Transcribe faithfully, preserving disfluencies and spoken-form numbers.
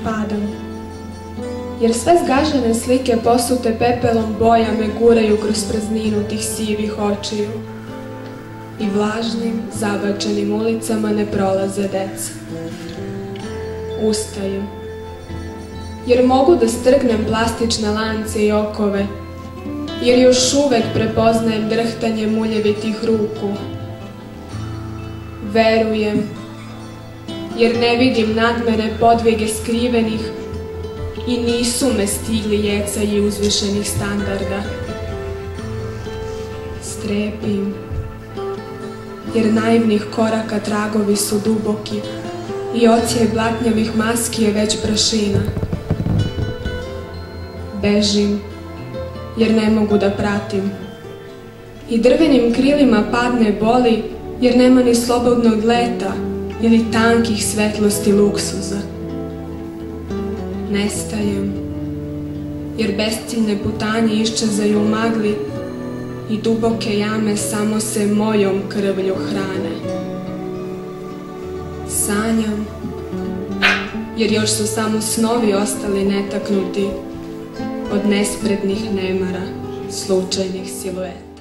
padam. Jer sve zgažene slike posute pepelom boja me guraju kroz prazninu tih sivih očiju. I vlažnim, zabačenim ulicama ne prolaze deca. Ustajem. Jer mogu da strgnem plastične lance i okove, jer još uvek prepoznajem drhtanje muljevitih ruku. Verujem, jer ne vidim nadmene podvige skrivenih i nisu me stigli jecaji uzvišenih standarda. Strepim, jer naivnih koraka tragovi su duboki i ocijaj blatnjavih maski je već prašina. Bežim, jer ne mogu da pratim. I drvenim krilima padne boli, jer nema ni slobodnog leta ili tankih svetlosti luksuza. Nestajem, jer besciljne putanje iščezaju u magli i duboke jame samo se mojom krvlju hrane. Sanjam, jer još su samo snovi ostali netaknuti od nespretnih nemara, slučajnih silueta.